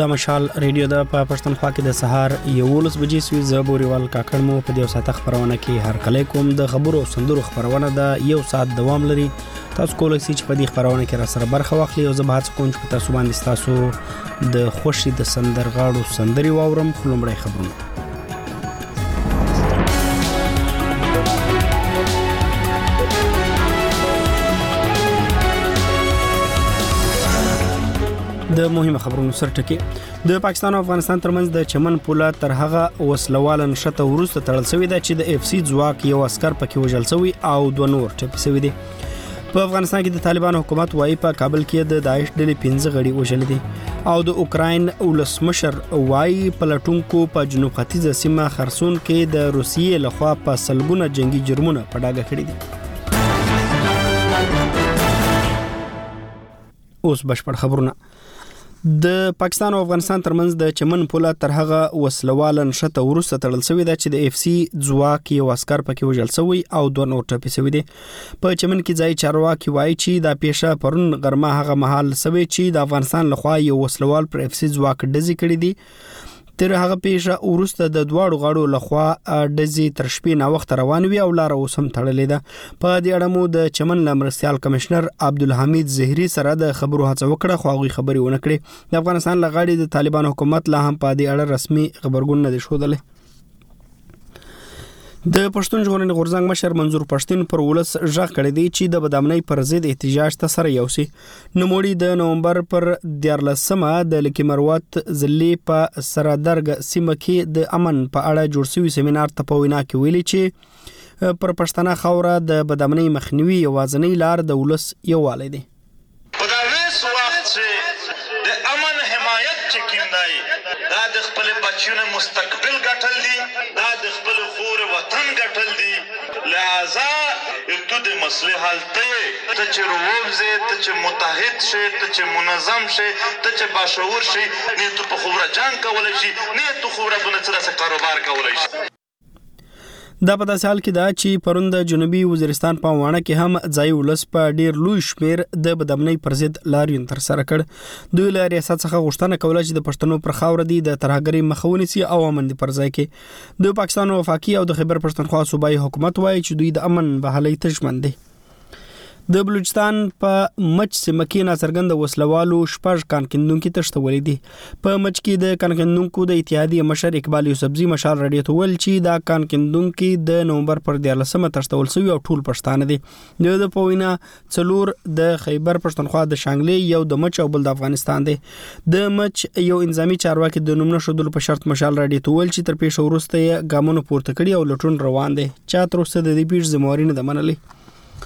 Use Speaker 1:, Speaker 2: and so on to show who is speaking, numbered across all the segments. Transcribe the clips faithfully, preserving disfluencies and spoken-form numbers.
Speaker 1: د مشال ریډیو د پښتونخوا کې د سهار یولس بجې سوي زبوريوال کاکړ مو په دې ساعت خبرونه کې هر کله کوم د خبرو سندرو خبرونه د یو ساعت دوام لري. تاسو کولای شئ چې په دې خبرونه کې را سره برخه واخلئ او زه به هڅه کوم چې په تاسو باندې تاسو د خوشي د سندرغاړو سندري واورم. خلومړی خبرونه د مهمه خبرونو سره ټکی. د پاکستان او افغانستان ترمنځ د چمن پوله تر هغه وسلوال نشته ورسته تړل شوی دی چې د اف سی ځواک یو عسكر پکې وژل شوی او دوه نور ټپي شوی دي. په افغانستان کې د طالبان حکومت وايي په کابل کې د داعش ډلې پنځه غړي وژل دي او د اوکراین ولسمشر وايي پلټونکو په جنوب ختیځه سیمه خرسون کې د روسیې لخوا په سلګونه جنگي جرمونه په ډاګه کړي دي. اوس بشپړ خبرونه. د پاکستان او افغانستان ترمنځ د چمن پوله تر هغه وسلوال نشته ورسته تړل شوی دی چې د اف سی ځواک یو عسكر پکې وژل شوی او دوه نور ټپي شوی دي. په چمن کې ځای چارواکي وایي چې دا پیښه پرون غرمه هغه مهال شوی چې د افغانستان لخوا یو وسلوال پر اف سی ځواک ډزې کړې دي. تر هغه پیښه ورسته د دواړو غاړو لخوا ډزې تر شپې نا وخت روان وي او لار اوس هم تړلې ده. په دې اړه مو د چمن لمرستيال کمشنر عبدالحمید زهري سره د خبرو هڅه وکړه خو هغه خبري ونه کړې. د افغانستان لغړی د طالبان حکومت لا هم په دې اړه رسمي خبرګون نه دی شودلې. د پښتون ژغورنې غورځنګ مشر منظور پښتين پر ولس ژغ کړی دی چې د بدامنۍ پر ضد احتجاج ته سره یوسي. نوموړي د نومبر پر دیارلسمه د لکی مروت ضلعي په سرادرګ سیمه کې د امن په اړه جوړ شوی سیمینار ته په وینا کې ویلي چې پر پښتنه خوره د بدامنۍ مخنیوي یوازنۍ لار د ولس یووالی دی.
Speaker 2: په دا ویس وخت چې د امن حمایت چې کیندای دا د خپل بچیونو مستقبل ګټل دي، دا د خپل خور وطن ګټل دي. لہذا تو د مسلې حل ته ته چې رووبزه ته چې متحد شي ته چې منظم شي ته چې باشعور شي نه تو په خبره جنگ کولای شي نه تو خبره بنه سره کاروبار کولای شي.
Speaker 1: دا په داسې حال کې دا چې پرون د جنوبي وزیرستان په وانه کې هم ځای ولس په ډیر لوی شمیر د بدامنۍ پر ضد لاریون تر سره کړ. دوی له ریاست څخه غوښتنه کوله چې د پښتنو پر خاور دي د ترهګرۍ مخه ونیسي او امن پر ځای کې. د پاکستان وفاقي او د خیبر پښتونخوا صوبایي حکومت وايي چې دوی د امن بحالۍ ته ژمن دي. د بلوچستان په مچ سیمه کې ناڅرګند وسلوالو شپږ کانکندونکو تښتولې دي. په مچ کې د کانکندونکو د اتحادیې مشر اقبال یوسفزي مشال رادیو ته ویل چې دا کانکندونکو د نومبر پر دیارلسمه تښتول شوی او ټول پښتانه دي. د پوینا څلور د خیبر پښتونخوا د شانګلې یو د مچ او بل د افغانستان دی. د مچ یو انضامي چارواکي د نوم نشودل په شرط مشال رادیو ته ویل چې تر پیښه وروسته یې ګامونه پورته کړي او لټون روان دی. چا تر اوسه د دې پیښې ذمہواري نه ده منلې.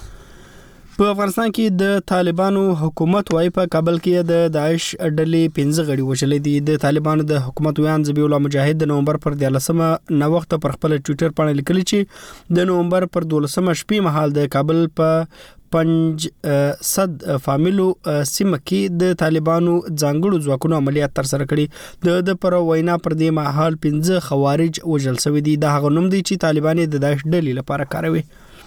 Speaker 1: په افغانستان کې د طالبانو حکومت وايي په کابل کې د داعش ډلې پنځه غړي وژلې دي. د طالبانو د حکومت ویان ذبیح الله مجاهد د نومبر پر دیارلسمه نو وخت پر خپل ټوئیټر باندې لیکلي چې د نومبر پر دولسمه شپې مهال د کابل په پنځ صد فامیلو سیمه کې د طالبانو ځانګړو ځواکونو عملیات تر سره کړي. د پر وینا پر دې مهال پنځه خوارج وژل شوی دي. د هغه نوم دی چې طالبان د داعش ډلې لپاره کاروي.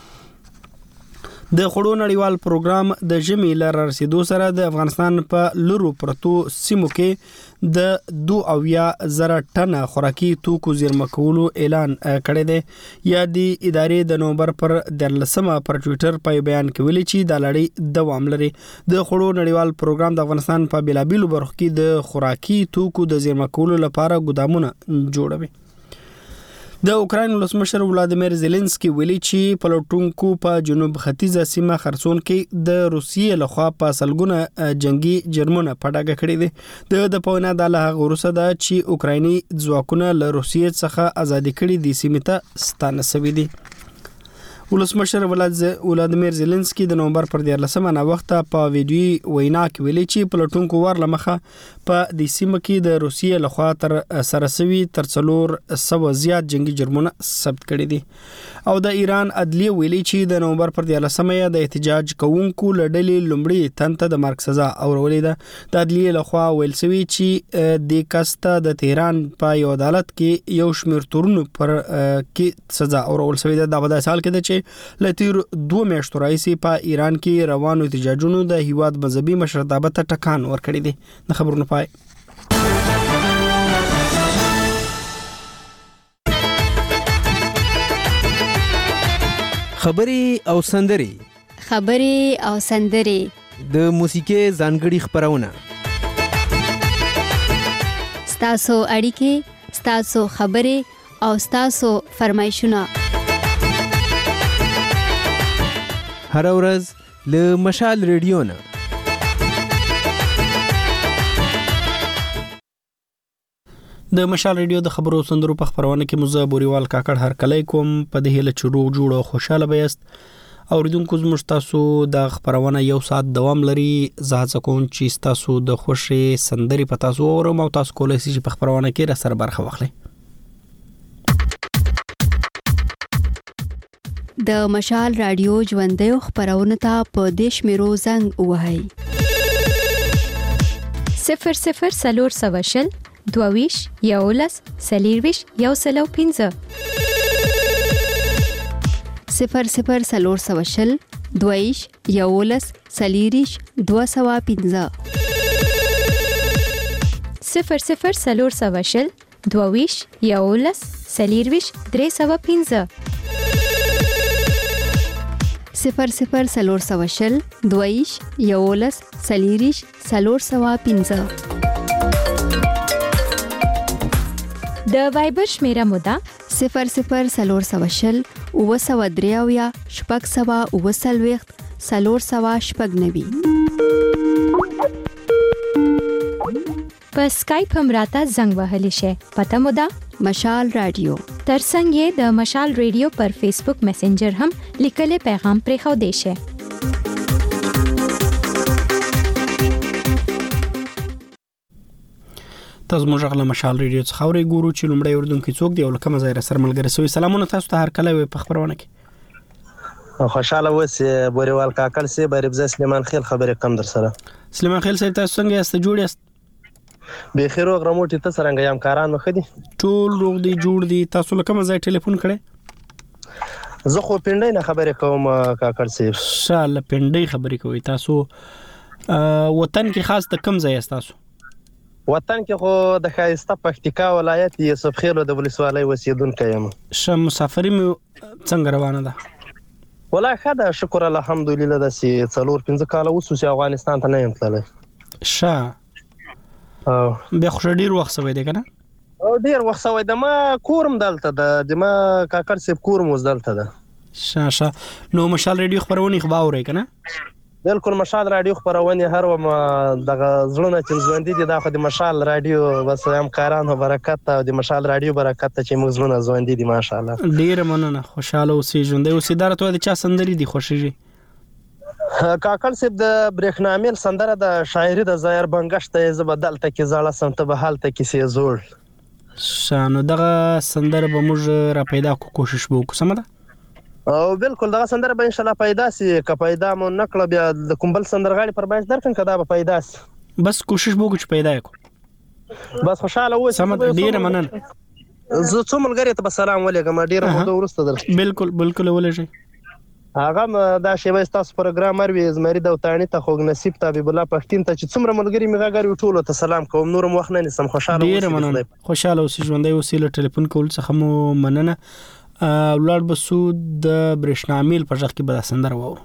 Speaker 1: د خړو نړیوال پروګرام د ژمي لار رسیدو سره د افغانستان په لورو پرتو سیمو کې د دو اویا زره ټنه خوراکي توکو زیرمه کولو اعلان کړی دی. یا د ادارې د نومبر پر دیارلسمه پر ټوئیټر په بیان کې ویلي چې دا لړۍ دوام لري. د خړو نړیوال پروګرام د افغانستان په بیلابیلو برخو کې د خوراکي توکو د زیرمه کولو لپاره ګودامونه جوړوي. د اوکراین ولسمشر ولادیمیر زيلنسکي ویلي چې پلټونکو په جنوب ختیځه سیمه خرسون کې د روسیې لخوا په سلګونه جنگي جرمونه په ډاګه کړي دي. د د پوینا د له غروسه ده چې اوکرایني ځواکونه له روسیې څخه ازادي کړي دي سیمه ته ستانه شوي دي. ولسمشر ولادیمیر زيلنسکي د نومبر پر دیارلسمه نه وخت په ویډیو وینا کې ویلي چې پلټونکو ور لمخه په د سیمه کې د روسیې لخوا تر سره سوي تر څلور سو زیات جنگي جرمونه ثبت کړي دي. او د ایران عدلیه ویلي چې د نومبر پر دیارلسمه د احتجاج کوونکو لړلې لومړی تنته د مرګ سزا اورولې ده. د عدلیه لخوا ویل شوی چې د کسته د تهران په یو عدالت کې یو شمېر تورونو پر کې سزا اورول شوی ده. دا په داسې حال کې ده چې لتیر دوه میاشتو راځي په ایران کې روانو احتجاجونو د هیواد مذهبي مشرتابه ته ټکان ورکړی دی. د خبرونو پای
Speaker 3: خبرې او سندرې
Speaker 4: خبرې او سندرې
Speaker 3: د موسیقۍ ځانګړي خپرونه
Speaker 4: ستاسو اړیکې ستاسو خبرې او ستاسو فرمایشونه
Speaker 3: هر ورځ له مشال ریډیو نه
Speaker 1: د مشال ریډیو د خبرو سندرو په خبرونه کې مزه بوريوال کاکړ هر کله کوم په دې هله چروغ جوړ او خوشاله بیاست اوریدونکو زموږ تاسو د خبرونه یو ساعت دوام لري زه کوم چې تاسو د خوشي سندري په تاسو اورم او تاسو کولای شئ په خبرونه کې را سره برخه واخلئ
Speaker 4: د مشال رادیو ژوندۍ خبرونه ته په دیش میرو زنګ وهاي
Speaker 5: صفر صفر سلور سواشل دوویش یولس سلیرویش یو سلو پینزه
Speaker 4: صفر صفر سلور سواشل دوویش یولس سلیریش دو سوا پینزه
Speaker 5: صفر صفر سلور سواشل دوویش یولس سلیرویش درې سوا پینزه
Speaker 4: صفر صفر سلور سواشل دوویش یولس سلیریش سلور سوا پینزه
Speaker 5: د وایبر شمیره مودا
Speaker 4: صفر صفر سلور سواشل او سوا دریاویا شپږ سوا او سلويخت سلور سوا شپږ نوي
Speaker 5: په اسکایپ هم راته زنګ وهلی شي پته مودا
Speaker 4: مشال رادیو
Speaker 5: ترڅنګ یې د مشال ریډیو پر فیسبوک میسنجر هم لیکلي پیغام پرې خو دی شي
Speaker 1: تاسو موږ غل مشال ریډیو څخه اوري ګورو چې لومړی اوردونکو څوک دی او لکه مزه سره ملګری سوي سلامونه تاسو ته هر کله په خبرونه کې
Speaker 6: خوشاله وسه بوريوال کاکل سي بریبز سلیمان خیل خبره کم در سره
Speaker 1: سلیمان خیل صاحب تاسو څنګه یاست جوړ یاست
Speaker 6: به خیر او غرموټی ته څنګه یم کاران مخدي
Speaker 1: ټول روغ دی جوړ دی تاسو لکه مزه ټلیفون کړئ
Speaker 6: زه خو پینډای نه خبره کوم کاکل سي
Speaker 1: شاله پینډای خبرې کوي تاسو وطن کې خاص د کم ځای است تاسو
Speaker 6: وطن کې خو د خایسته پکتیکا ولایت یوسف خیل د ولسوالۍ اوسیدونکو یم
Speaker 1: شم مسافرې څنګه روانه ده
Speaker 6: ولا خدا شکر الحمدلله د سي څلور پنځه کال اوسه افغانستان ته نه یم تللی
Speaker 1: شا او به خو ډیر وخت سوي دی کنه
Speaker 6: او ډیر وخت سوي د ما کورم دلته د ما کاکړ سیب کورم وز دلته ده
Speaker 1: شا شا نو مشال ریډیو خبرونه خبرونه کنه
Speaker 6: بالکل مشال رادیو خبرونه هر و ما دغه زړونه چې ژوندۍ دي دا خو د مشال رادیو بس هم کارانو برکت او د مشال رادیو برکت چې موږ زړونه ژوندۍ دي ماشاءالله
Speaker 1: ډیر مننه خوشاله اوسې ژوندۍ اوسې درته د چا سندري دي خوشي
Speaker 6: کاکل سیب د برېښنامل سندره د شاعري د زایر بنگشت زبدل ته کې زړه سم ته به حال ته کې سي زوړ
Speaker 1: شانو دغه سندره به موږ را پیدا کو کوشش وکړو سم ده
Speaker 6: او بالکل دغه سندره به ان شاء الله پیدا سي که پیدا مو نکړه بیا د کومبل سندرغاړي پر باندې درکن کدا به پیدا سي
Speaker 1: بس کوشش وکړو چې پیدا کو
Speaker 6: بس خوشاله و
Speaker 1: سم ډیر مننه
Speaker 6: زه څو ملګری ته سلام ولېګم ډیر مو ورسته در
Speaker 1: بالکل بالکل ولېږي
Speaker 6: هغه دا شیبه تاسو پروګرام مروي زمری د وتانی ته خو نصیب تابع الله پښتين ته چې څومره ملګری میغاګری ټولو ته سلام کوم نورم وخت نه نسم خوشاله
Speaker 1: ډیر مننه خوشاله اوسې ژوندۍ اوسې ټلیفون کول څخه مو مننه ولړ بسود د برېښنامل په ځخ کې به سندر وورو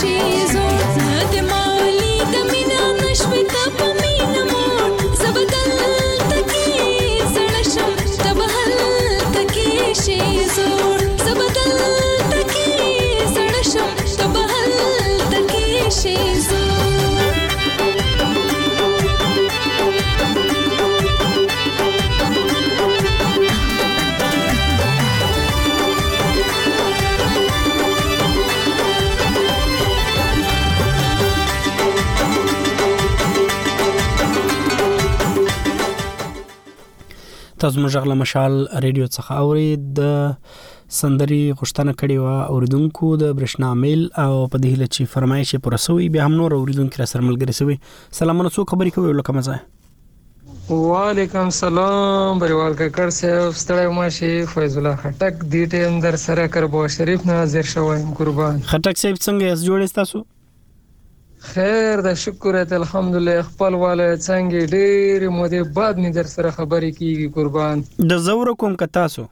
Speaker 7: شي زور د مالی د مینا نشوي ته په مینا مور زبدل تکي زړه شم تبهل تکي شي زور زبدل تکي زړه شم تبهل تکي شي زور
Speaker 1: تاسو موږ غل مشال ریډیو څخه اوري د سندري غشتنه کړي وا اوریدونکو د برښنا میل او په دې لچې فرمایش پرسوي به هم نور اوریدونکو را سره ملګری سوي سلامونه څو خبرې کوي لکه مزه
Speaker 8: وعلیکم سلام بریوال ککړ صاحب ستړی ماشي فیض الله خټک دی ټیم در سره کربو شریف ناظر شوم قربان
Speaker 1: خټک صاحب څنګه اس جوړې تاسو
Speaker 8: خیر د شکر ته الحمدلله خپل والے څنګه ډېر مودې بعد می در سره خبرې کیږي قربان
Speaker 1: د زور کوم ک تاسو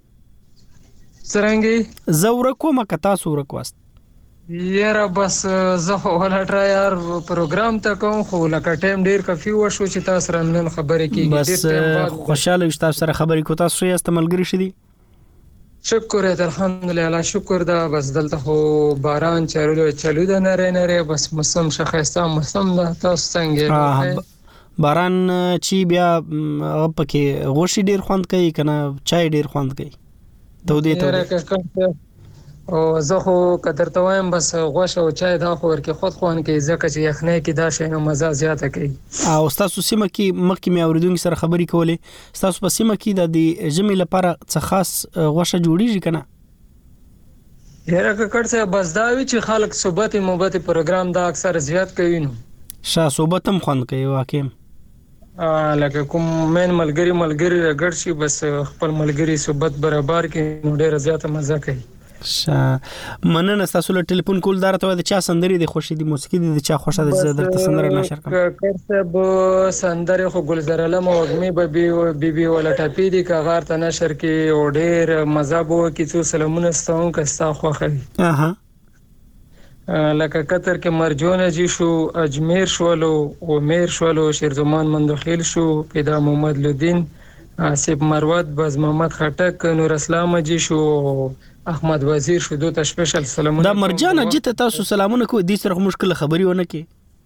Speaker 8: څنګه
Speaker 1: زور کوم ک تاسو ورکواست
Speaker 8: یاره بس زه ولا ټرایار پروګرام ته کوم خو لکه ټیم ډېر کافي و شو چې تاسو رانن خبرې کیږي
Speaker 1: بس خوشاله یو تاسو سره خبرې کو تاسو یې استعمالګری شدي
Speaker 8: شکر ته الحمدلله شکر دا بس دلته خو باران چالو چالو د نره نره بس موسم شخصا موسم دا تاسو څنګه
Speaker 1: باران چې بیا پکې غوشي ډیر خوند کوي کنه چای ډیر خوند کوي ته دې ته
Speaker 8: او زه خو قدر ته وایم بس غوښه او چای دا خو ورکه خود خوان کوي ځکه چې یخنۍ کې دا شی نو مزه زیاته کوي
Speaker 1: او تاسو سیمه کې مخکې مې اوریدونکو سره خبرې کولې تاسو په سیمه کې د جمی لپاره څه خاص غوښه جوړیږي کنه
Speaker 8: یاره ککړ څه بس دا وی چې خلک صحبت محبت پروګرام دا اکثر زیات کوي نو
Speaker 1: شاه صحبت هم خوند کوي واقعي
Speaker 8: ا لکه کوم مین ملګری ملګری رګړ شي بس خپل ملګری صحبت برابر کې نو ډیره زیاته مزه کوي
Speaker 1: شا مننه تاسو له ټلیفون کول دارته د چا سندري د خوشي دي موسیقي د چا خوشا د زړه ته سندره نشر کوم
Speaker 8: کړه به سندره خو ګلزار علم او غمی به بي بي ولا ټاپی دي کغار ته نشر کې او ډیر مزه بو کې څو سلامونه ستون کستا خو خلي
Speaker 1: اها
Speaker 8: لکه قطر کې مرجونه جی شو اجمیر شولو او میر شولو شیرزمان مندخیل شو پیدا محمد لدین آصف مروت باز محمد خټک نور اسلام جی شو احمد وزیر شو دوه سپیشل سلامونه
Speaker 1: دا مرجان جی ته تاسو سلامونه کو دي سره مشکل خبري ونه کی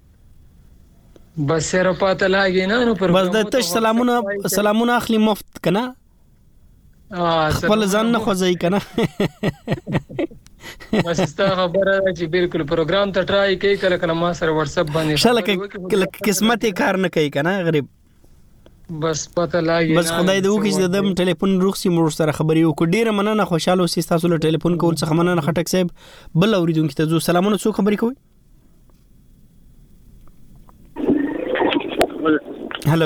Speaker 8: بس سره پاته لاګي نه نو پر
Speaker 1: بس د تش سلامونه سلامونه اخلي مفت کنه اه خپل ځان نه خوځي کنه
Speaker 8: بس ستا خبره چې بالکل پروګرام ته ټرای کوي کله کله ما سره واتس اپ باندې
Speaker 1: شاله قسمت کار نه کوي کنه غریب
Speaker 8: بس پته لاګي
Speaker 1: بس خدای دې وکړي چې د ټلیفون روخسي مور سره خبرې وکړو ډیره مننه خوشاله اوسئ تاسو له ټلیفون کول څخه مننه خټک صاحب بل اوریدونکو ته زو سلامونه څو خبرې کوي هالو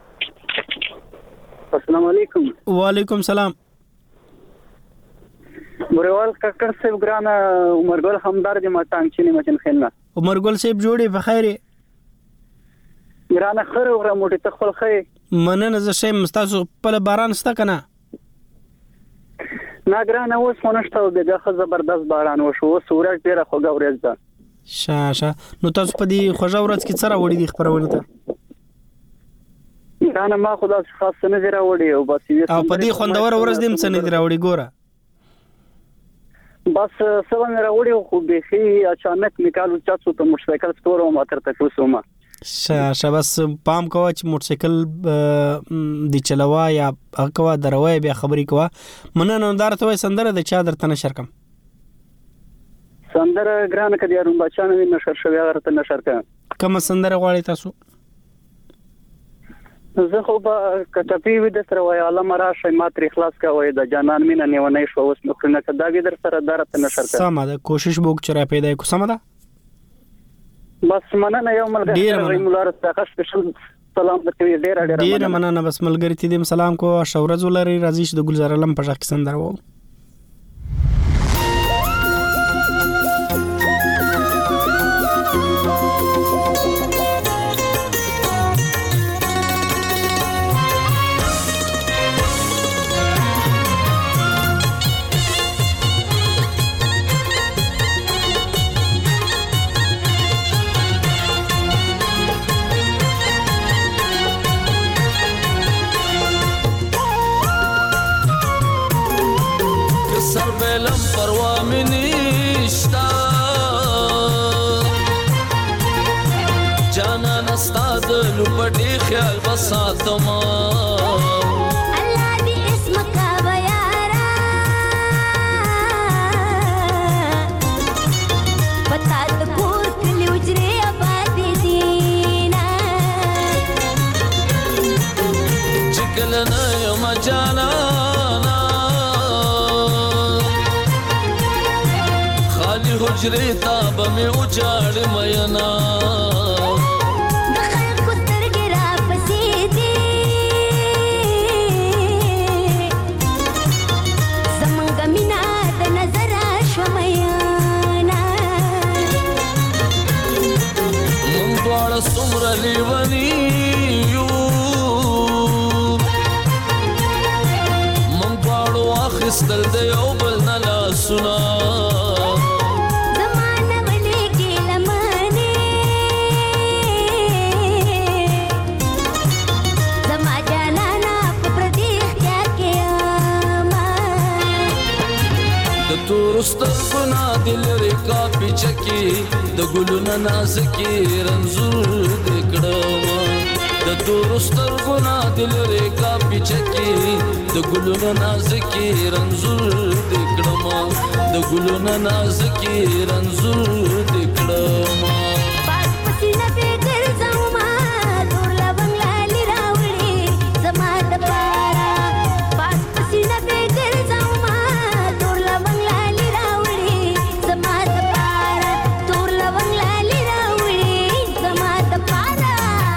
Speaker 9: السلام علیکم
Speaker 1: وعلیکم سلام
Speaker 9: بریوال ککړ صاحب ګرانه عمر ګل همدار دې ما ټانګ چینه مچن خلنا
Speaker 1: عمر ګل صاحب جوړې په خیره
Speaker 9: ګرانه خره وره موټي تخفل خې
Speaker 1: مننه زه شم تاسو په باران ستا کنه
Speaker 9: نا ګرانه اوس مونږ ته د زبردست باران وشو سورج ډیره خوګه ورځ ده
Speaker 1: شا شا نو تاسو په دې خوږه ورځ کې څه راوړي دي خبرونه ته
Speaker 9: ګرانه ما خدا خاص نه دی راوړي او بس
Speaker 1: او په دې خوندور ورځ دې څه نه دی راوړي ګوره
Speaker 9: بس سبا مې راوړي خو به خي اچانک میکالو چاتو ته موټر سایکل ستورو ما تر تک وسومه
Speaker 1: شا بس پام کوه چې موټر سایکل دی چلوا یا هغه دروي به خبرې کوه مننه دارته وای سندره د چا درته نشر کم
Speaker 9: سندره ګرانه کدي اروم بچانه نشر شوی هغه ته نشر کم
Speaker 1: کوم سندره غواړي تاسو
Speaker 9: زه خو به کټپی وې د سره وای علامه راشه ما تر اخلاص کا وای د جانان مینا نیونه شو اوس نو کنه کدا وی در سره دارته نشر کم
Speaker 1: سم ده کوشش وکړه چې را پیدا کو سم ده
Speaker 9: بس مننه یو ملګری مولار څخه سپیشل سلام درته ډیر ډیر
Speaker 1: ډیر مننه بس ملګری ته دې سلام کو شورز ولري راځي چې د ګلزار علم په ځکه سندره وو
Speaker 10: پروا مې نشتا جانان ستا د لوپټې خیال بساتما جانانا خالی حجرې تا به مې وچاړ مینا
Speaker 7: د خلکو سترګې را پسې دي زمونږ مینا د نظر شوه مینا
Speaker 10: مونږ دواړه څومره لیوني یو خستل د یو بل نه لاسونه
Speaker 7: زمانه ولې کې لمنې زما جانانا په پردي اختیار کې آما
Speaker 10: د تور سترګو نه دل ریکا پیچکی د ګلونو نازکي رنځور دې کړم د تور سترګو نه دل ریکا پیچکی د ګلونو نازکي رنځور دې کړم د ګلونو نازکي رنځور دې کړم
Speaker 7: پاس پسینه به ګرځم ما تور لونګ لالي راوړي زما د پارا پاس پسینه به ګرځم ما تور لونګ لالي راوړي زما د پارا تور لونګ لالي راوړي زما د پارا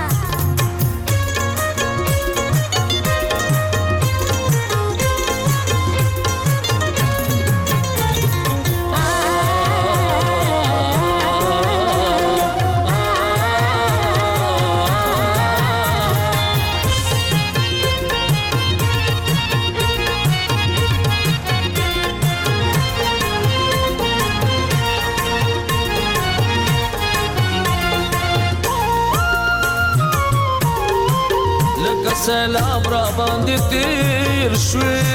Speaker 10: سلام را باندې تیر شوي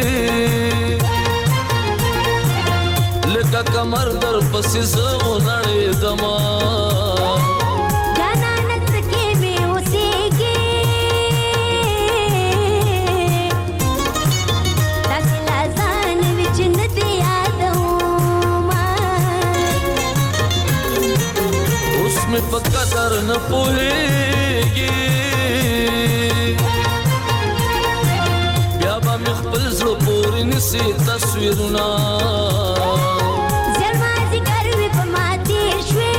Speaker 10: لکه کمر در پسې زه ونړېدم
Speaker 7: جانانه څه کې مې اوسېږي داسې لا ځان وي چې نه دې یادومه
Speaker 10: اوس مې په قدر نه پوهېږي خپل زړه پورې نسی تصویرونه
Speaker 7: زما ذکر وي په ما تېر شوې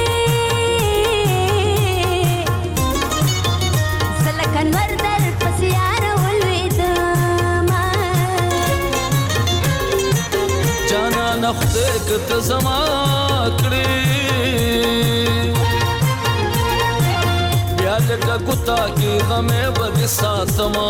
Speaker 7: زه لکه نور در پسې یاره ولوېدمه
Speaker 10: جانانه خدای که ته زما کړې بیا لکه ګوتا کې غمې به دې ساتمه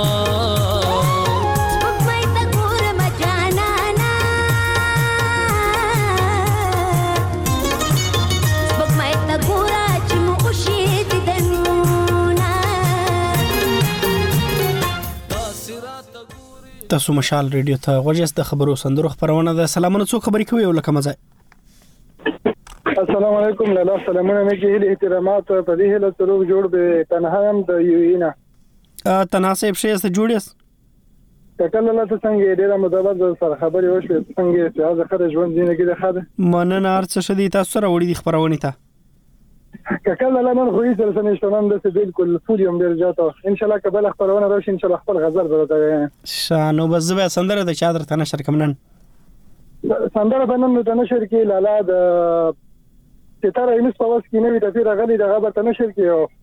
Speaker 1: تاسو مشال ریډیو ته غوښیاست د خبرو سندرو خبرونه ده سلامونه څو خبرې کوي ولکه مزه
Speaker 11: السلام علیکم لاله سلامونه مې کې احترامات په دې له سروګ جوړ به تنهایم د یوینا
Speaker 1: ا تناسب شي است جوړیس
Speaker 11: کله له څنګه ډیره مدبر سره خبرې وشوه څنګه چې هغه خره ژوند زندګي ده خاله
Speaker 1: مننه ارڅ شدي تاسو سره وړي د خبرونه ته
Speaker 11: کله له من خو هیڅ سره نشته د بالکل فولیوم ډیر جاته ان شاء الله قبل خبرونه راشي ان شاء الله خپل غزل درته
Speaker 1: شانو بس به سندره د چادر ته نشر کمنن
Speaker 11: سندره بنن ته نشر کې لاله د ستاره یې مستواس کې نوې د فیر غلي د غبر ته نشر کې او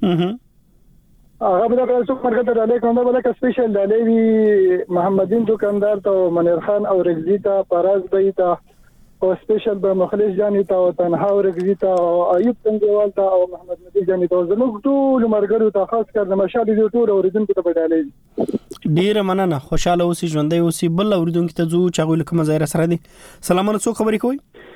Speaker 11: هغه بل کله څو مرګ ته د کومه بل کا سپیشل د لوی محمدین دکاندار ته منیر خان او رگزیتا پراز بیتا او سپیشل به مخلص جانی ته او تنها او رگزیتا او ایوب څنګهوال ته او محمد مدی جانی ته زموږ ټول مرګرو ته خاص کر د مشال دي ټول اوریدونکو ته بدالې
Speaker 1: ډیر مننه خوشاله اوسې ژوندې اوسې بل اوریدونکو ته زو چاغول کوم ځای سره دي سلامونه څو خبرې کوي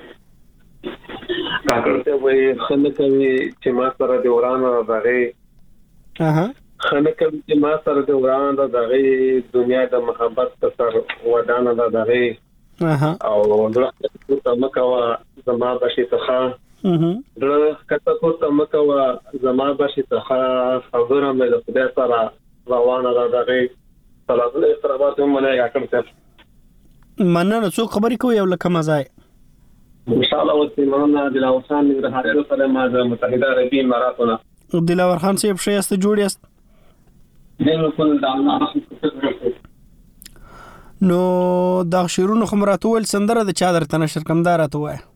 Speaker 12: کاکړته وای خلک چې ما سره د وران راغی
Speaker 1: اها
Speaker 12: خلک چې ما سره د وران راغی دنیا د محبت سره ودانه راغی او زړه ته مکوا زما بشي څخه زړه کته کوته مکوا زما بشي څخه خبره مې د خدای سره روانه ده دغه صلوات الاسترابات هم نه یاکم څه
Speaker 1: مننه څو خبرې کوي او لکه مزای
Speaker 12: ان شاء الله وسیمانه دلاور خان من رحمت سره ما د متحده عربی اماراتونه
Speaker 1: دلاور خان صاحب ښه است جوړ است
Speaker 12: بالکل دا الله
Speaker 1: نو دا شیرونو خمرات ول سندره د چا درته نشر کمدار ته وای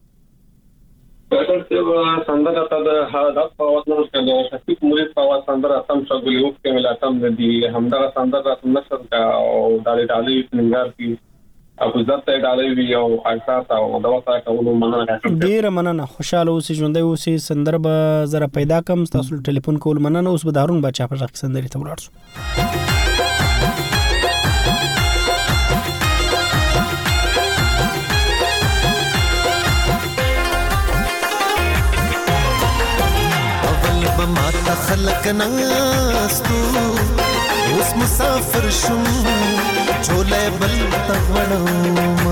Speaker 12: په سندره ته د هدا په واسطه کې د شفیق مولوی په واسطه سندره تم شغلي وکړه ملا تم دي همدغه سندره نشر کا او دالي دالي ننګار کی ابو ذات دالي وی او احساس او دا وسه کومو مننه
Speaker 1: ډیر مننه خوشاله اوسې ژوندۍ اوسې سندره به زره پیدا کم تاسو ټلیفون کول مننه اوس به دارون بچا په ځخ سندري ته ولاړ شو
Speaker 13: بماتا خلق ناستو اوس مسافر شم چولې بل تغړم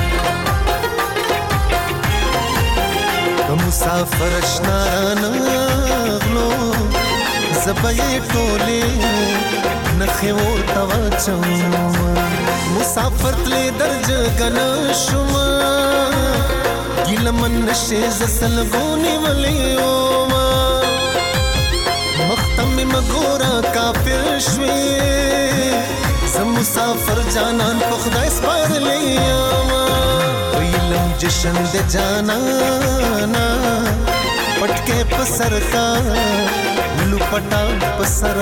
Speaker 13: کوم مسافر اشنا نغلو زبې ټولې نخې ورته واچم مسافر تلې درج غن شم ګلمن نشه زسل غونی ولې مختم مګورا کافر شوي زم مسافر جانان په خدای سپارلې ویلم جشن د جانانا پټکه په سر کا لپټا په سر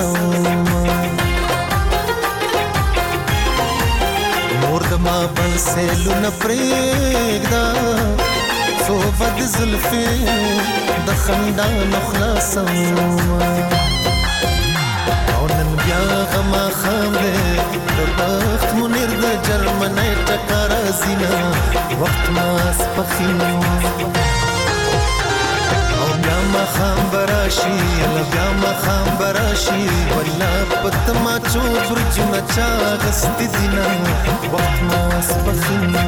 Speaker 13: مور د ما بل سه لون پرېګدا سو بد زلفي د خندان خلاصم او نن بیا غما خامله د بخت منیر د جرمنی ټکر زینا وخت ما سپخینو او بیا ما خام براشي ال بیا ما خام براشي ولا پت ما چو برجنا چا غست دینا وخت ما سپخینو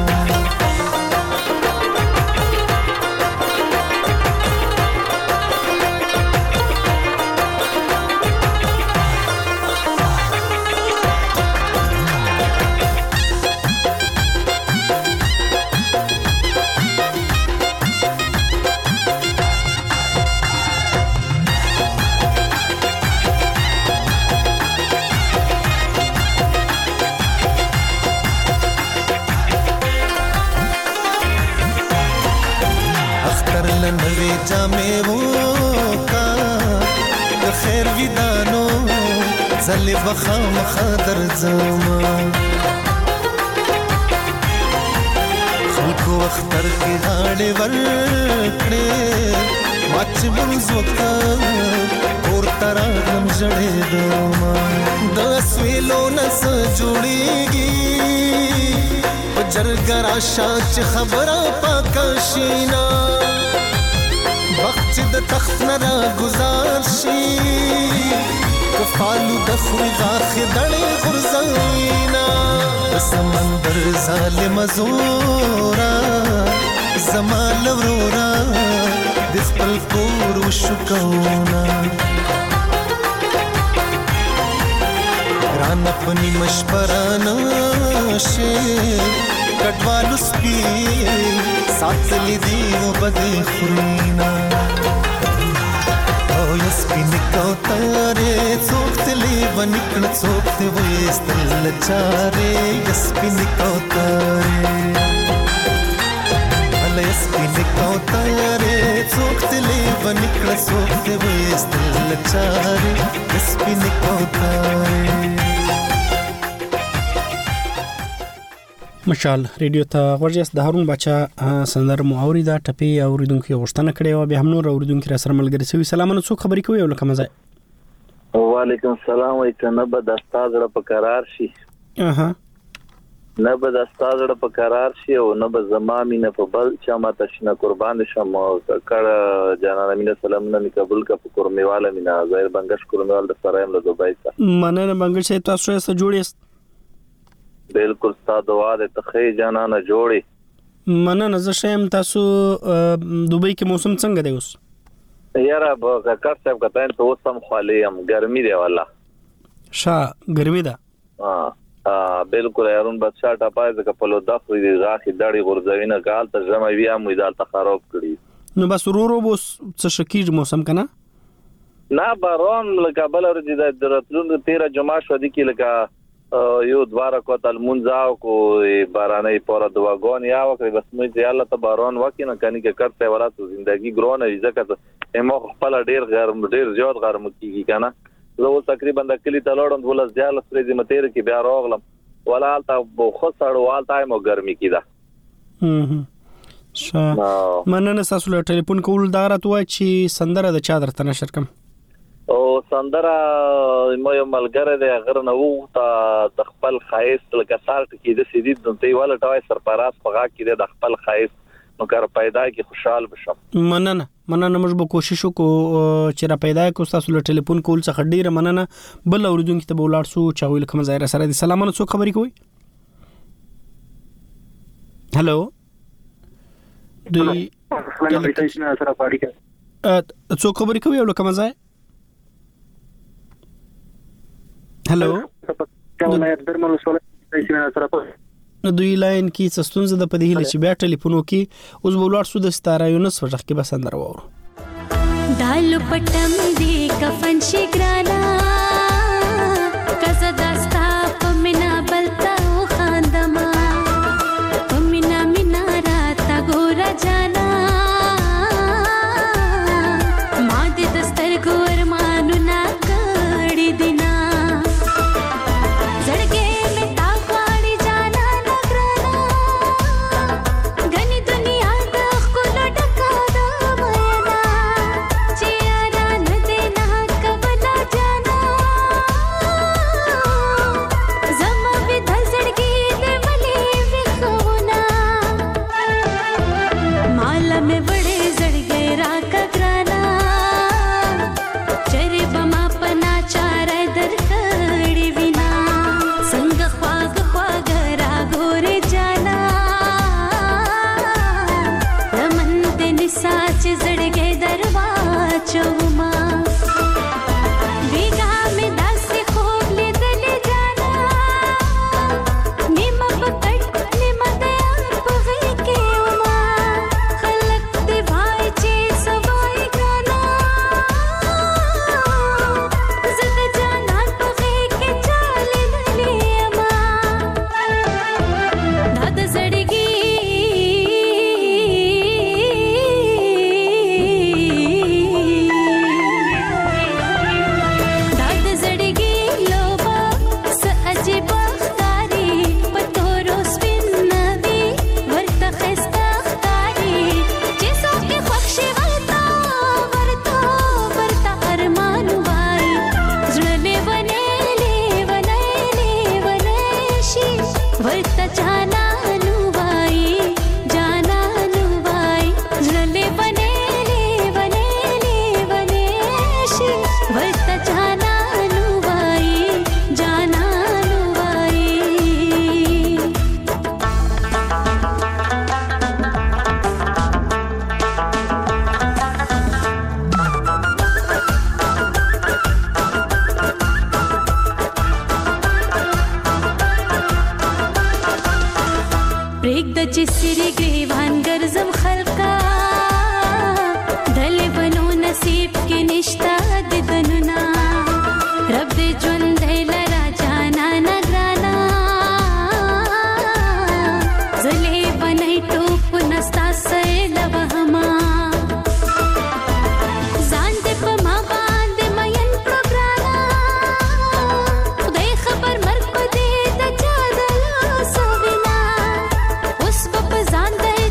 Speaker 13: زلی بخام خادر زمان خلقو اختر کی غاڑی ورکڑی ماچ منز وقتا اور تراغم جڑی دامان دس ویلو نس جوڑی گی جرگر آشاچ خبرا پاکا شینا وقت د تخت نرا گزار شی کفالو د خوغا خدړې غرزینا سمندر ظالم زورا زمال ورورا د خپل کور وشکونا ران پنی مشپران شه کټوالو سپی ساتلی دی وبد خرینا او یسپین کوتاره څوکتلی ونکړ څوکته وېستل چاره یسپین کوتاره ول یسپین کوتاره څوکتلی ونکړ څوکته وېستل چاره یسپین کوتاره
Speaker 1: مشال ریډیو ته ورجس د هارون بچا سندر مو اوریدا ټپی اوریدونکو غوښتنه کړې او به هم نور اوریدونکو را سره ملګری سوي سلامونه څوک خبرې کوي او لکه مزه
Speaker 14: وعلیکم السلام وای کنه به د استاد را په قرار شي
Speaker 1: اها
Speaker 14: نه به د استاد را په قرار شي او نه به زمامي نه په بل چا ما تشنه قربان شم او کړه جانان امینه سلام نه قبول کا په کورمیواله مینا ظاهر بنگش کورمیوال د سرایم له دوبای ته
Speaker 1: مننه بنگش تاسو سره جوړی
Speaker 14: بالکل ستاسو دعا د تخې جانانه جوړي
Speaker 1: مننه. زه شم تاسو دوبۍ کې موسم څنګه دی اوس؟
Speaker 14: یاره به کار صاحب کتاین ته اوس هم خالي هم ګرمي دی والله.
Speaker 1: شا ګرمي ده؟
Speaker 14: ها ها بالکل یارون بادشاہ ټاپای ځکه په لو دغه دی غاخي دړي غورځوینه کال ته جمع بیا مو ادارت خراب کړی.
Speaker 1: نو بس ورو ورو بوس څه شکیج موسم کنه؟
Speaker 14: نه بارون لکه بل ورځ د درتلون تیرا جمعه شو دي کې لکه یو دواره کوتل منځاو کو بارانه پورا دواګون یا وکړي بس مې چې الله ته بارون وکینه کني کې کرته ورته ژوندۍ ګرونه ځکه امو خپل ډیر ګرم ډیر زیات ګرم کیږي کنه. زه تقریبا د کلی ته لوړم ولس دیال سره دې متیر کې بیا راغلم ولا الته خو سړ والته مو ګرمي کیده.
Speaker 1: هم شا مننه تاسو له ټلیفون کول دا راته وای چې سندره د چا درته نشر کم
Speaker 14: او سندره مې یو ملګری دی غره نو ته د خپل خایست لکه سالت کې د سیدی د تی والا ټوای سرپراز پغا کې د خپل خایست نو کار پیدا کې خوشحال بشم.
Speaker 1: مننه مننه موږ به کوشش وکړو چې را پیدا کو تاسو له ټلیفون کول څخه ډیره مننه. بل اوریدونکو ته بولاړ سو چاویل کوم ځای سره دي. سلامونه څوک خبرې کوي؟ هالو دوی
Speaker 9: سره پاړی کوي
Speaker 1: ا څوک خبرې کوي او کوم ځای؟ هالو نو دوی لاین کې څستونزه د پدې هله چې بیا ټلیفون وکي اوس بولار سود ستاره یونس وجه کې بسندر وورو
Speaker 7: دالو پټم دی کفن شي ګرانا کزه داستا پمنا بلتا او خاندما پمنا مینا راتا ګورا جانا ما دې دستر ګور مانو نا کړي دینا Zande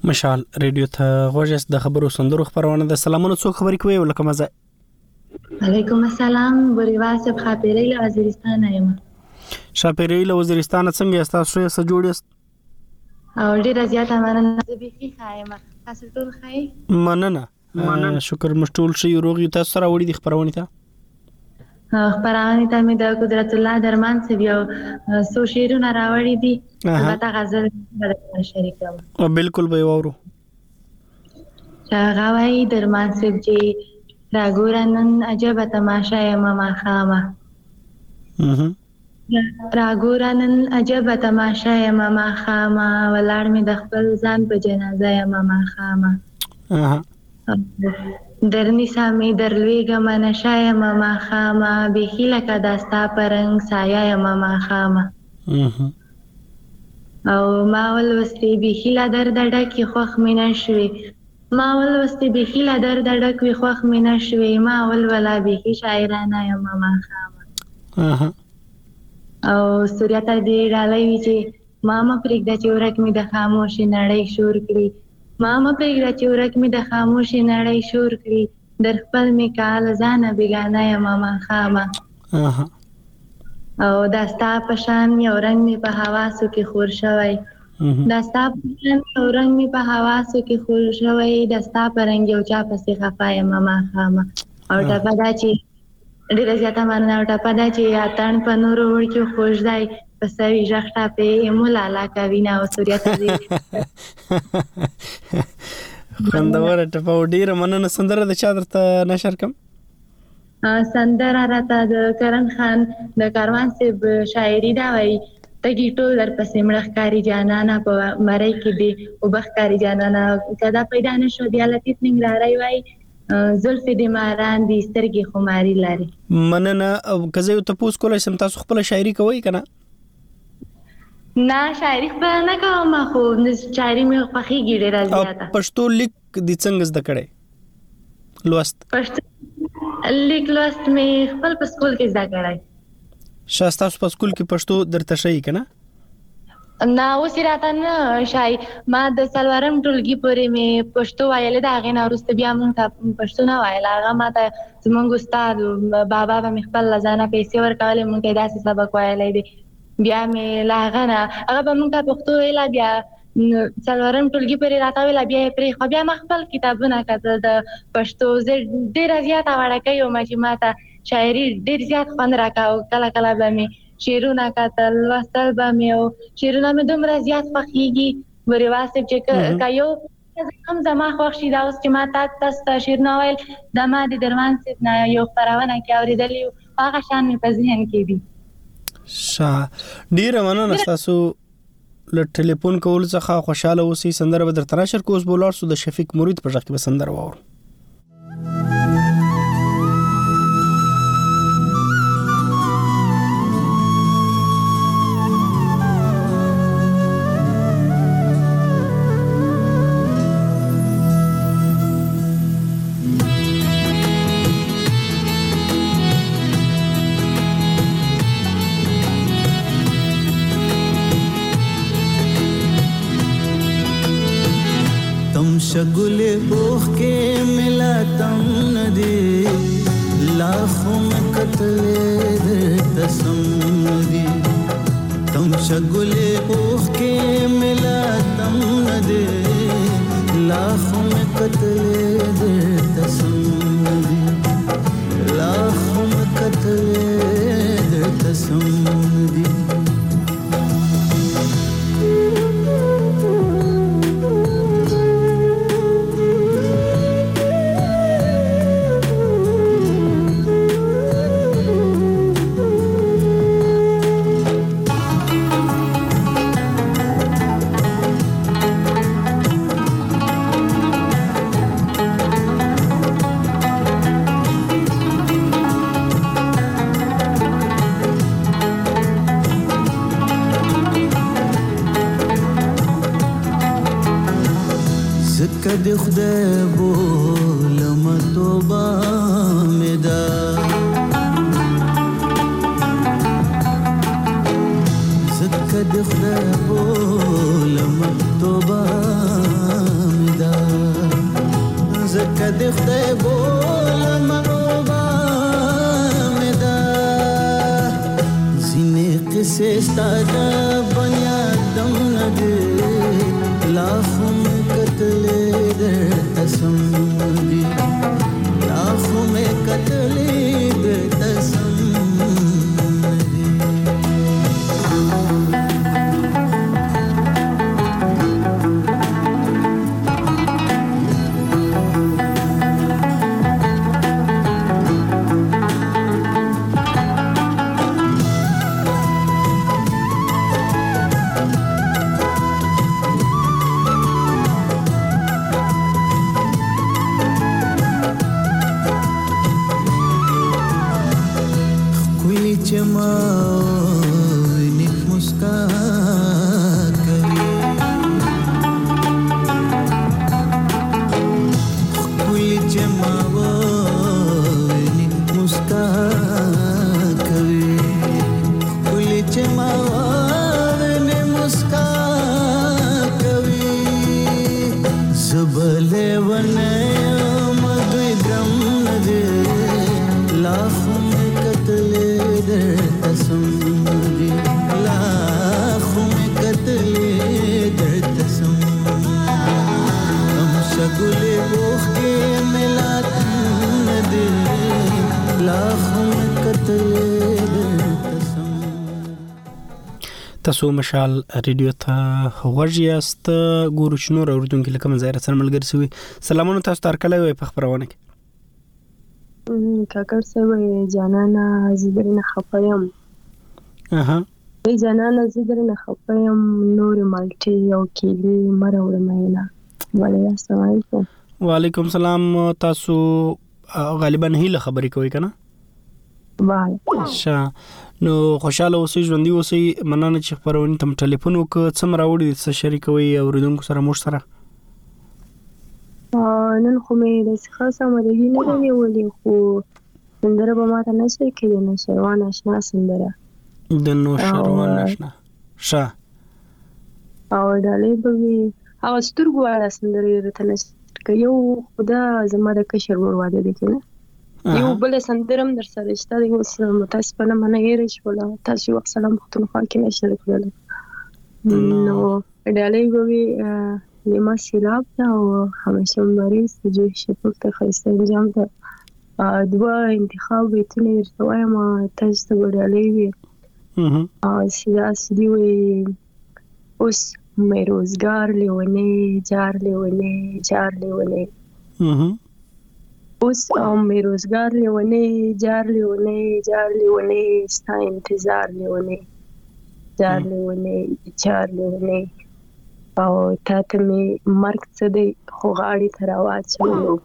Speaker 1: مشال ریډیو ته غوښس د خبرو سندرو خبرونه د سلامونو څو خبرې کوي ولکه مزه
Speaker 15: علیکم السلام بریواس خاطرې له وزیرستان یم
Speaker 1: شاپېرې له وزیرستان څنګه تاسو سره جوړیست
Speaker 15: او ډیر زیاته مننه به خایم تاسو ټول خای
Speaker 1: مننه شکر مشټول شي روغي تاسو سره وړي د خبرونه ته
Speaker 15: خبرونه ته مې د قدرت الله درمان څخه یو سو شیرونه راوړي دي البته غزل به شریکم
Speaker 1: او بالکل به وورو
Speaker 15: غواړي درمان څخه چې راګورنن عجب تماشا یم ما خامه راګورنن عجب تماشا یم ما خامه ولار مې د خپل ځان په جنازه یم ما خامه درنی سامي درلویګم نشای ماما خامه بخیله کدا ستا پرنګ سایه ماما خامه او ماول وستي بخیله درد ډکی خوخ مینه شوي ماول وستي بخیله درد ډکی خوخ مینه شوي ماول ولا بخی شاعرانه ماما خامه او سورياته دې ډالۍ وی چې ماما پرېږده چې ورک می د خاموشي نړۍ شور کړی ماما پرېږده چې ورک می د خاموشي نړۍ شور کړي در خپل می کال ځانه بیګانه یم ماما خامه او دا ستا په شان یو رنګ می په حواسو کې خور شوی دا ستا په شان یو رنګ می په حواسو کې خور شوی دا ستا په رنګ یو چا پسې خفا یم ماما خامه او ټپه دا چې ډېره زیاته مننه او ټپه دا چې اتڼ په نورو وړکیو خوږ دی پسوي ژغ ټاپې مولالا کوي نه او سورياته دي
Speaker 1: خندوره ټپه ډېره مننه سندره د چا درته نشر کم
Speaker 15: سندره راته د کرن خان د کاروان صاحب شاعري دا وایي تګي ټول در پسې مړه ښکاري جانانه په مرۍ کې دي اوبه ښکاري جانانه که دا پیدا نه شو بیا لطیف ننګرهاري وایي زلفې د ماران دي سترګې خماري لري
Speaker 1: مننه که زه یو تپوس کولی شم تاسو خپله شاعري کوئ که نه
Speaker 15: نه شاعري خپله نه کوم خو شاعري مې خوښېږي ډېره زیاته
Speaker 1: پښتو لیک دې څنګه زده کړی لوست
Speaker 15: پښتو لیک لوست مې خپل په سکول کې زده کړی
Speaker 1: ښه ستاسو په سکول کې پښتو درته ښایي که نه
Speaker 15: نه اوس یې راته نه ښایي ما د څلورم ټولګي پورې مې پښتو ویلې ده هغې نه وروسته بیا موږ ته پښتو نه ویله هغه ما ته زموږ استاد بابا به مې خپل له ځانه پیسې ورکولې موږ ته یې داسې سبق ویلی دی بیا مې له هغه نه هغه به موږ ته پښتو ویله بیا څلورم ټولګي پورې راته ویله بیا یې پرېښوه بیا ما خپل کتابونه کتل د پښتو زه ډېره زیاته وړکۍ وم چې ما ته شاعري ډېر زیات خوند راکاوه کله کله به مې شعرونه کتل لوستل به مې او شعرونه مې دومره زیات خوښېږي بریوا صاحب چې که یو هم زما خوښ شي دا اوس چې ما تا تاسو ته شعرونه ویل دا ما د درمان صاحب نه یو خپرونه کې اورېدلي وو هغه شان مې په ذهن کې دي
Speaker 1: ښه ډېره مننه ستاسو له ټلیفون کولو څخه خوشحاله اوسئ سندره به درته نشر کړو اوس به ولاړ سو د شفیق مرید په غږ کې به سندره واورو
Speaker 13: शगुले ओख के मिला तम नदी लाखों में कतले तसम नदी तम शगुले ओख के मिला तम नदी लाखों में कतले तसम नदी लाखों में कतले तसम नदी د خدای بولم توبه مې ده زکه د خدای بولم توبه کیسه ستاده بنیادم نده لاخم کتلی در تسم دی لاخم کتلی در تسم دی जमाने मुस्कान करे कुल जमाने मुस्कान करे कुल जमाने मुस्कान करे ज़बले वने मधु ग्रम नदे लाखों में कतले तसम दी लाखों में कतले दर तसम हम शगुले बोख के मिलात न दे लाखों में कतले दर तसम
Speaker 1: تاسو مشال ریډیو ته غوږیاست ګورو چې نور اوردونکو لکه مزایره سره ملګری سوي سلامونه تاسو تر کله وي په خبرونه کې
Speaker 16: کاکر سوي جانانا زدرنه خپایم
Speaker 1: اها
Speaker 16: ای جانانا زدرنه خپایم نور مالټي او کیلي مروړه مېنا وعلیکم السلام
Speaker 1: وعلیکم السلام تاسو غالبا هیله خبرې کوي کنه
Speaker 16: وای
Speaker 1: ښه نو خوشاله اوسئ ژوندۍ اوسئ مننه چې خبرونه تم ټلیفون وک څم راوړي څه شریکوي اوریدونکو سره موږ سره
Speaker 16: نن خو مې د خاصه مدګی نه نیولې خو سندره به ماته نشي کېدای نه شروان آشنا سندره
Speaker 1: د نو شروان آشنا ښه
Speaker 16: او ډالې به هغه سترګو والا سندره راته نشي یو خدا زما د کشر ور واده دي کنه یو بل سندرم در سره شته دی اوس متاسفانه منه یې شولا تاسو یو سلام وختونه خو کې نشي کولای نو ډالې به لما سیلاب تا او همشم مریض جو شپږ ته خسته انجام ته دوا انتخاب بیتونه ورته ما تاسو ته وړلې وي ا سیدا سیدی وي اوس مې روزګار لیونه جار لیونه جار لیونه اوس مې روزګار لیونه جار لیونه جار لیونه ستا انتظار لیونه جار لیونه جار لیونه او تا ته می مرګ څه دی خو غاړي ته راواچوي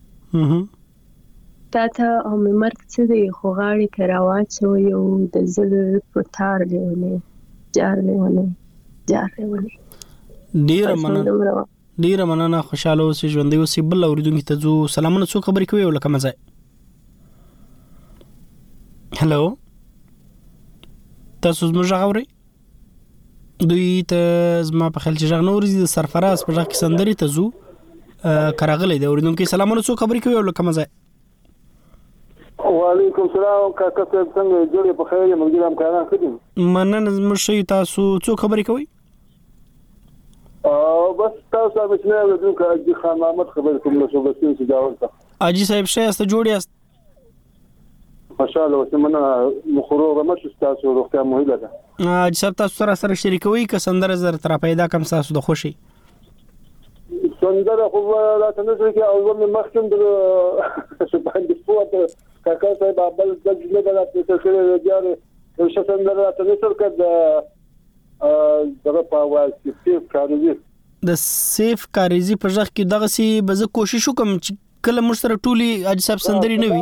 Speaker 16: تا ته او می مرګ څه دی خو غاړي ته راواچوي او د زل پټار لیونه جار لیونه جار لیونه
Speaker 1: ډیر مننه ډیر مننه خوشاله اوسئ ژوندۍ اوسئ بل اوریدونکو ته زو سلامونه څو خبرې کوي ولکه مزه هلو تاسو زموږ غوړی دوی ته زما په خیال چې ژغ نور دي سرفراز په ژغ کې سندري ته زو کراغلې دی اوریدونکو سلامونه څو خبرې کوي ولکه مزه
Speaker 17: وعلیکم السلام کاکا څنګه جوړې په خیر موږ هم کاران کړی
Speaker 1: مننه مشي تاسو څو خبرې کوي
Speaker 17: او بس تاسو به څنګه ودو کاجي خان محمد خبر کوم له شوبسین چې داوته
Speaker 1: اجي صاحب شه است جوړی است
Speaker 17: ماشاءالله وسمنه مخروغه مش تاسو روغتیا مهمه ده
Speaker 1: اجي صاحب تاسو سره سره شریکوي که سندره زر تر پیدا کم تاسو د خوشي
Speaker 17: سندره خو لا تنسي کې اول مخکم د سبحان سپورت کاکا صاحب ابل د جله د تشکیل جاره د سندره تنسي کې د دغه په واسطه سیف کاریزي
Speaker 1: د سیف کاریزي په ځخ کې دغه سي بزه کوشش وکم چې کله مر سره ټولي اج صاحب سندري نه وي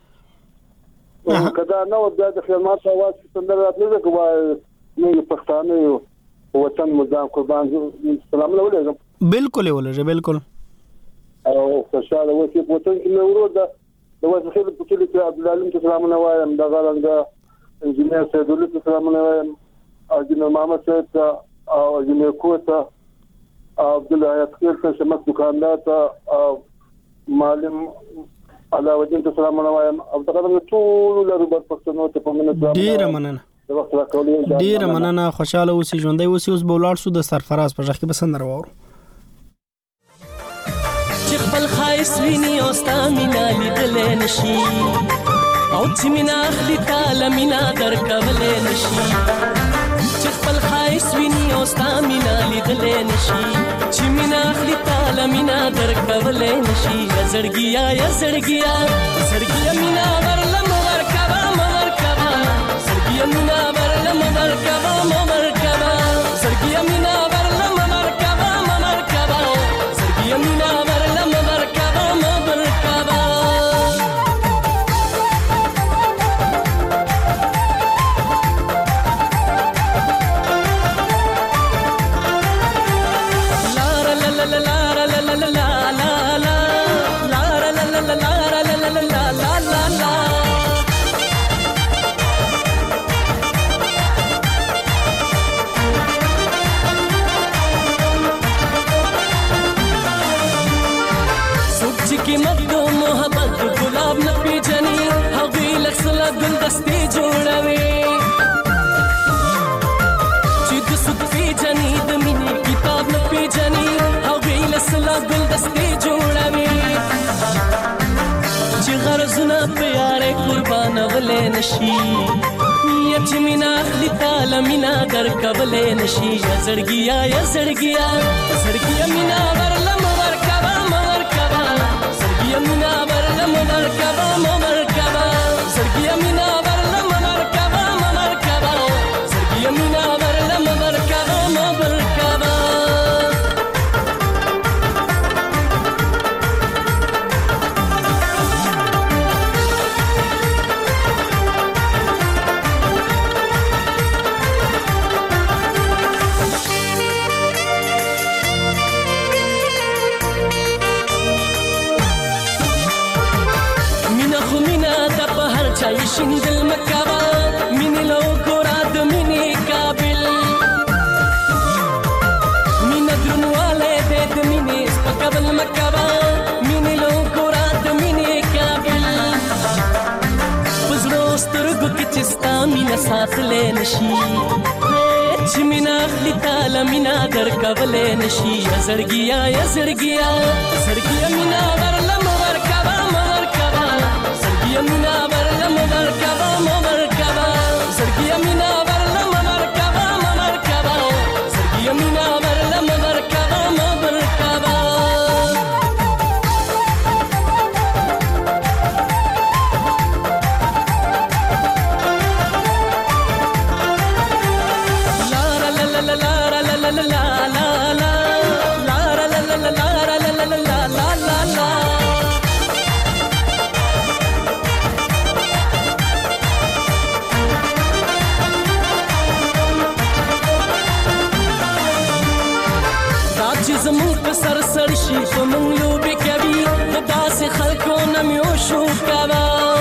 Speaker 17: کدا نو د خدمات په واسطه سندره راتلې کوه نو پښتانه یو وطن مدام قربان سلام علیکم
Speaker 1: بالکل ولې بالکل
Speaker 17: او خوشاله وسی په وطن کې نو ورو د واسطه په ټولي کې عبد العلیم ته سلام نه وایم د غلنګ انجنیر سید الله ته سلام نه وایم او جنرال محمد صاحب او جنرال کوتا عبد الله خیر ته شمس دکاندار ته معلم علاوالدین ته سلام وایم او دا ټول له ربط پښتنو ته په مننه
Speaker 1: ډیر مننه
Speaker 17: د وخت راکولو
Speaker 1: ډیر مننه خوشاله اوسې ژوندۍ اوسې اوس به ولاړ شو د سرفراز په ځخ کې بسند راوړو
Speaker 18: چې خپل خایس ویني او ستا مینا لیدلې نشي او چې مینا اخلي تعالی مینا درکولې نشي چې خپل خایس ویني او ستا مینا لیدلې نشي چې مینا اخلي تعالی مینا درکولې نشي زړګیا یا زړګیا زړګیا مینا ورلم ورکبا ورکبا زړګیا مینا ورلم ورکبا ورکبا زړګیا مینا ورلم ورکبا ورکبا زړګیا مینا ورلم ورکبا ورکبا गुलदस्ते जोड़वे चिद सुद पे जनी दमिनी किताब न पे जनी हवे लसला गुलदस्ते जोड़वे जिगर जुना प्यारे कुर्बान वले नशी यजमिना अखली ताला मिना दर कबले नशी यजड़गिया यजड़गिया यजड़गिया मिना वरलम वरकबा मवरकबा सरगिया मिना वरलम वरकबा मवरकबा सरगिया मिना वरलम वरकबा मवरकबा सरगिया मिना वरलम वरकबा मवरकबा شندل مکبا مینی لو گوراد مینی کابل مین درنواله دید مینی سپکبل مکبا مینی لو گوراد مینی کابل پزړو سترګو کې چستا مینا ساتلې نشي چې مینا اخلي تعالی مینا درکولې نشي زړګیا یا زړګیا زړګیا مینا ورلم ورکبا ورکبا زړګیا مینا ورلم ورکبا ورکبا زړګیا مینا ورلم ورکبا ورکبا زړګیا مینا ورلم ورکبا ورکبا سر سر شي په مونږ لوبې کوي د داسې خلکو نه مې وشو کوه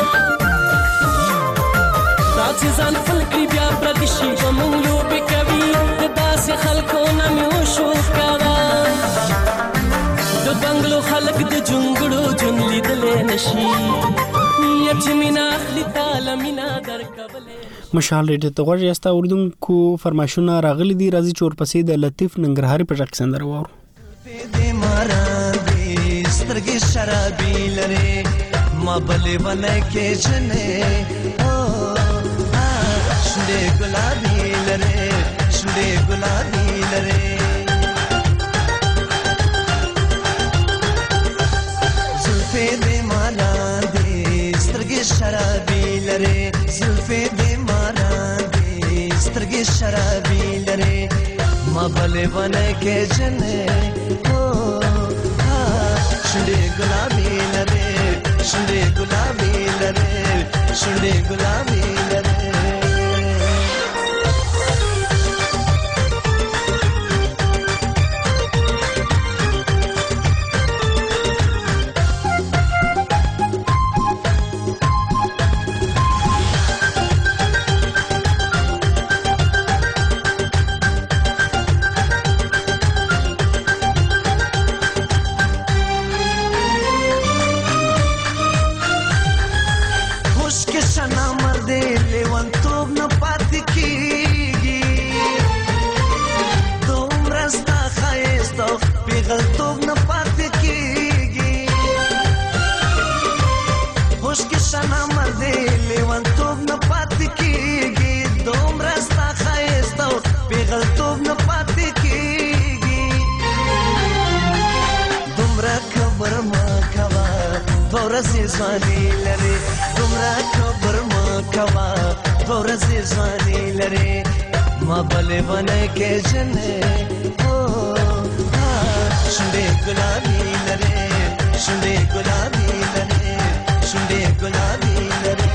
Speaker 18: دا چې ځان خپل کړي بیا پردي شي په مونږ لوبې کوي د داسې خلکو نه مې وشو کوه د بنګلو خلک د جونګړو جون لیدلی نشي یتیمینا اخلي تعالی مینا درکولی
Speaker 1: مشال ریډیو ته غوږ یاسته اوریدونکو فرمایشونه راغلي دي راځي چې ورپسې د لطیف ننګرهاري په غږ کې سندره واورو
Speaker 13: دې ماران دې سترګې شرابي لري ما بلې ونه کې جنې او شنده ګلابي لري شنده ګلابي لري زلفې دې ماران دې سترګې شرابي لري زلفې دې ماران دې سترګې شرابي لري ما بلې ونه کې جنې شنده گلابی لره شنده گلابی لره شنده گلابی لره ورځې ځواني لري دومره کبر مه کوه دوه ورځې ځواني لري ما بلې ونه کې جنې شونډې ګلابي لري شونډې ګلابي لري شونډې ګلابي لري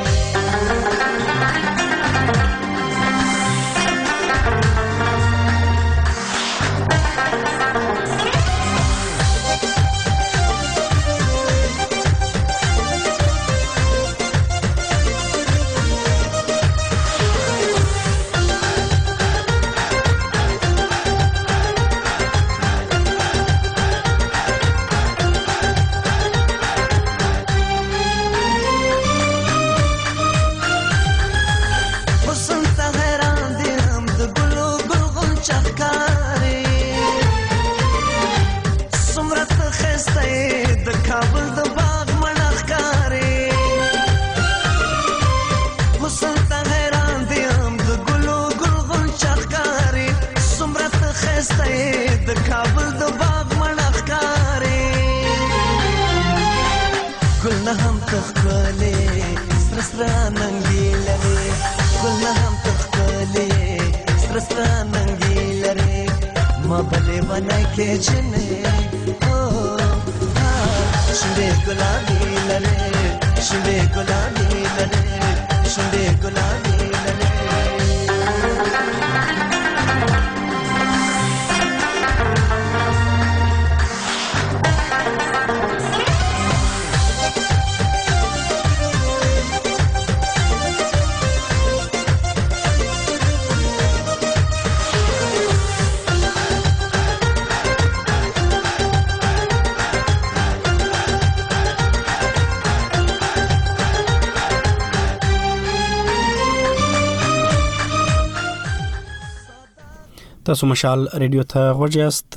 Speaker 1: تاسو مشال رادیو ته غوږیاست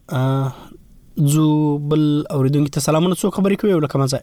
Speaker 1: زو بل اوریدونکو ته سلامونه څو خبرې کوي ولکه مزه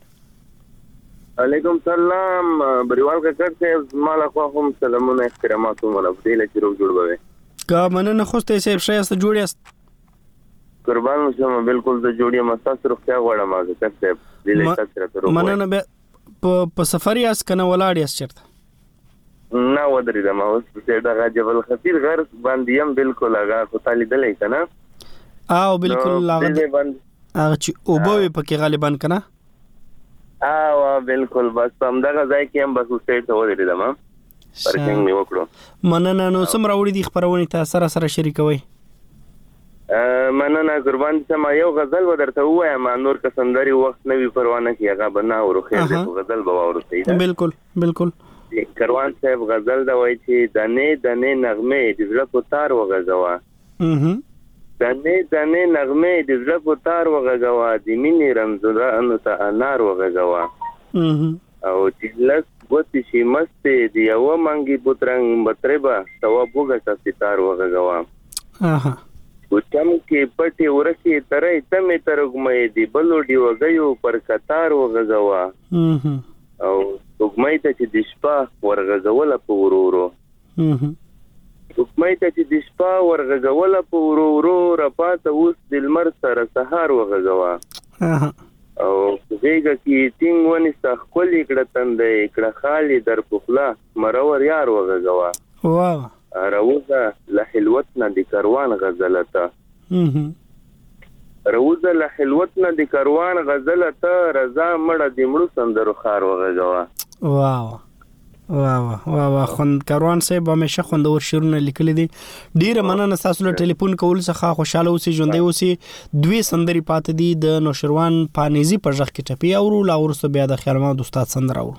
Speaker 19: علیکم سلام بریوال ککړ ته مال خو هم سلامونه احترامات ولا بدیله چې روغ جوړ وي
Speaker 1: کا مننه خوسته سیب شایسته جوړیاست
Speaker 19: قربان شم بالکل ته جوړی مستاسو روغتیا غواړم ما ته څه دې تاسو ته
Speaker 1: مننه په سفر یاس کنه ولاړ یاس چرته
Speaker 19: نه ودرې د ما اوس په دغه جبل خطیر غر باندې يم بالکل هغه خو تعالی دلې کنه
Speaker 1: او بالکل هغه هغه چې او به پکې غالبا کنه
Speaker 19: او بالکل بس هم دغه ځای کې هم بس اوسې ته ودرې د ما پرڅنګ نیو کړو
Speaker 1: مننه نو سم راوړي دي خبرونه ته سره سره شریکوي
Speaker 19: مننه قربان سم یو غزل ودرته وایم نور کسندري وخت نوی پروانه کې هغه بنا او خیر غزل به ورته
Speaker 1: بالکل بالکل
Speaker 19: کروان صاحب غزل دا وایي چې دنه دنه نغمه د زړه په تار وغځوا دنه دنه نغمه د زړه په تار وغځوا د مینې رمزونه ان ته انار وغځوا او چې لس بوتي شي مست دی یو منګي پترنګ متربا ثواب وګټه ستار وغځوا
Speaker 1: اها
Speaker 19: وچم کې پټي ورکی ترې تمه ترګمې دی بلو دی وګيو پر کتار وغځوا او وګمای ته چې د شپه ورغځوله په ورورو وګمای ته چې د شپه ورغځوله په ورورو راپاته اوس د لمر سره سهار وغځوا او زیګه کې تینګ ونی سخ کلی کړه تندې کړه خالي در پخلا مرور یار وغځوا
Speaker 1: واه
Speaker 19: راوزه له حلوتنا د کاروان غزلته روزه له حلوتنا د کاروان غزلته رضا مړه د مړو سندرو خار وغځوا
Speaker 1: واو واو واو خوند کاروان صاحب همیشه خوندور شعرونه لیکلي دي ډیره مننه تاسو له ټلیفون کول څخه خوشاله اوسئ ژوندۍ اوسئ دوی سندري پاتې دي د نوشروان پانیزي په ځخ کې ټپي او لا ورسره بیا د خیر محمد استاد سندره او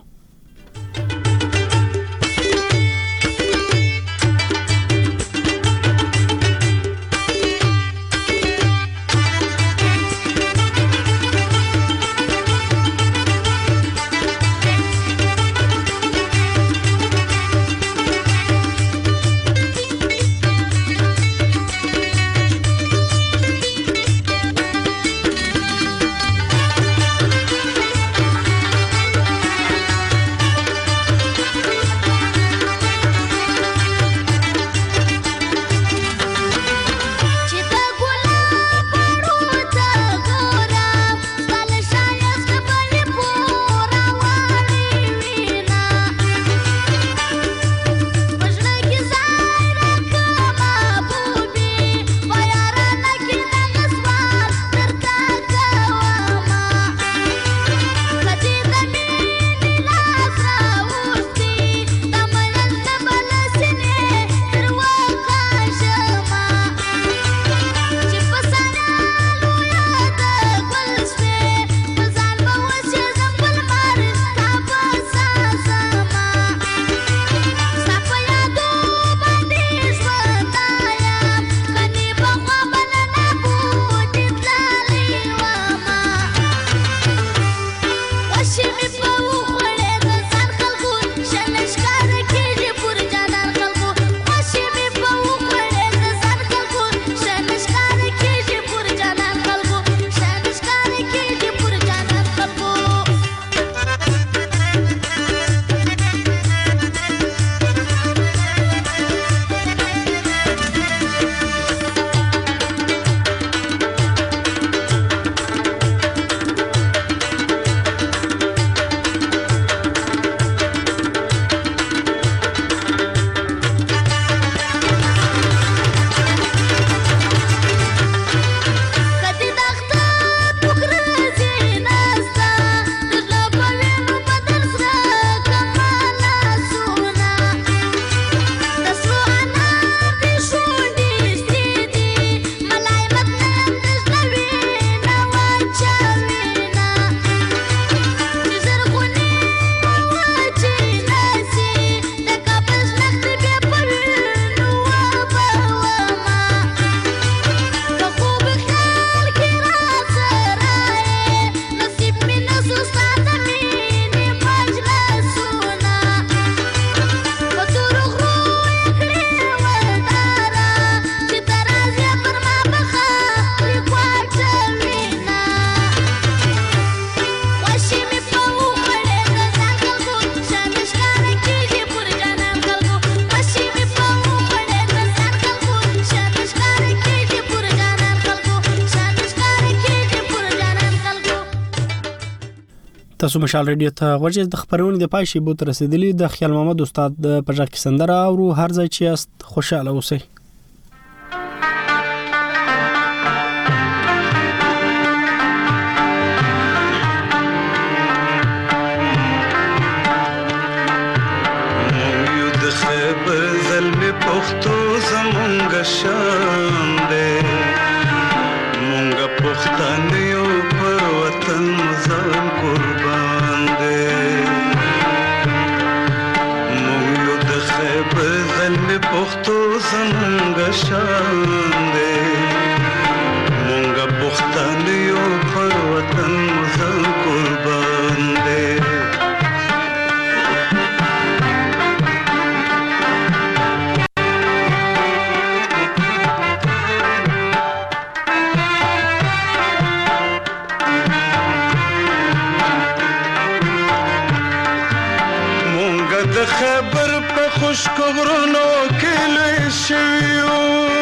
Speaker 1: تاسو مشال ریډیو ته غوږی د خبرونې د پای شی بو تر رسیدلی د خیال محمد استاد د پژاک سندره او هر ځای چې است خوشاله اوسئ.
Speaker 20: شان دے مونږه پښتانه یو پر وطن ځان قربان دے مونږ یو د خیبر زلمي پښتو زمونږه شان دے مونږه پښتانه یو پر وطن ځان قربان دے. خبر په خوشک غرونو کې لوی شویو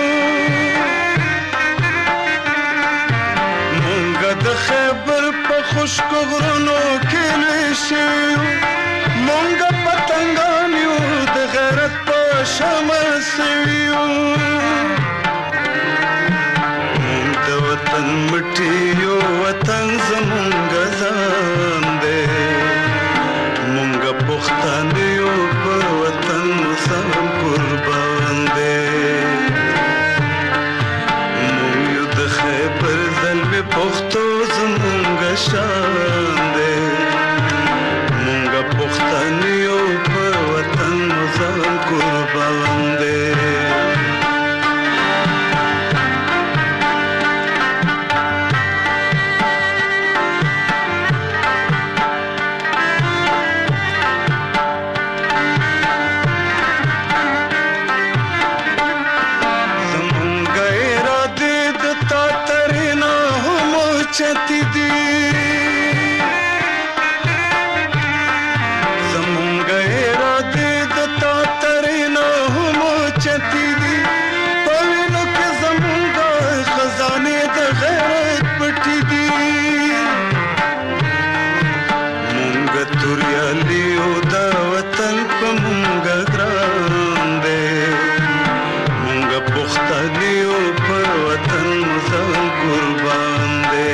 Speaker 20: مونږ د خبر په خوشک غرونو کې لوی شویو مونږ پتنګان یو د غیرت په شمع سویو مونږ د وطن مټي یو وطن زمونږ ځان دی مونږ پښتانه یو پر وطن سم قربان دی مونږ یو د خیبر زلمي پښتو زمونږ شان دی مونږ پښتانه یو پر وطن سم قربان دی. چتی دی زمونږ اراده د تا ترینا هم چتی دی پوینو کې زمونږ خزانه د غیرت پټی دی مونږ توریالی او د وطن په مونږ ګران دی مونږ پښتانه او پر وطن ځان قربان دی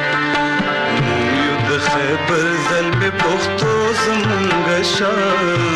Speaker 20: خیبر زلمي پښتو زمونږ شان